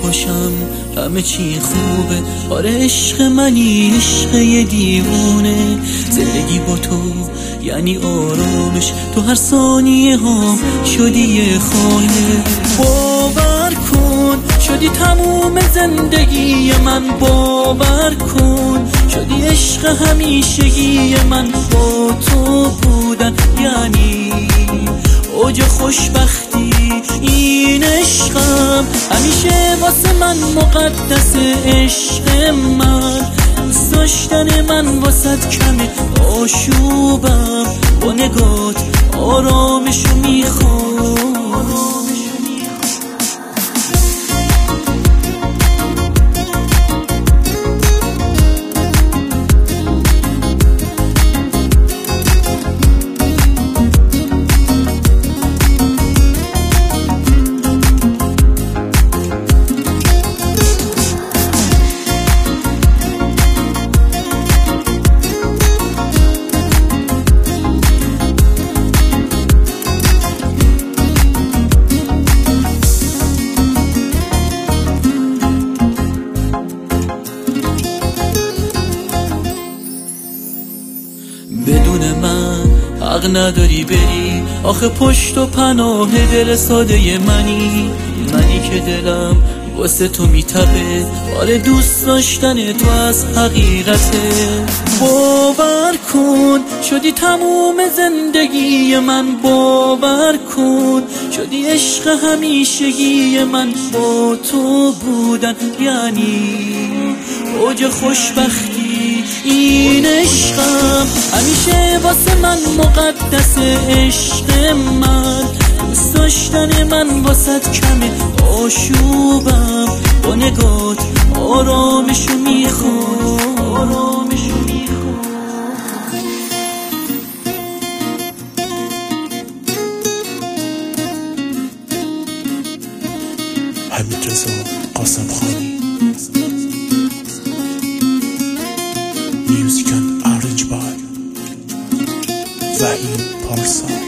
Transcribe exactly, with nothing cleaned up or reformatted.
باشم همه چی خوبه. آره عشق منی، عشق یه دیوونه. زندگی با تو یعنی آرامش، تو هر ثانیه ها شدی یه خانه. باور کن شدی تموم زندگی من، باور کن شدی عشق همیشگی من. با تو بودن یعنی اوج خوشبختی. این عشقم همیشه واسه من مقدس. عشق من دوست داشتن من واسه کمه. آشوبم با نگات آرامشو میخوام. بدون من حق نداری بری، آخه پشت و پناه دل ساده منی. منی که دلم واسه تو میتپه، آره دوست داشتن تو از حقیقته. باور کن شدی تموم زندگی من، باور کن شدی عشق همیشگی من. با تو بودن یعنی اوج خوشبختی. این عشقم همیشه واسه من مقدس. عشق من دوست داشتن من واسه کمه. آشوبم با نگات آرامشو میخوام، آرامشو میخوام. حمید رضا قاسمخانی. Music and arranged by Vahim Parsa.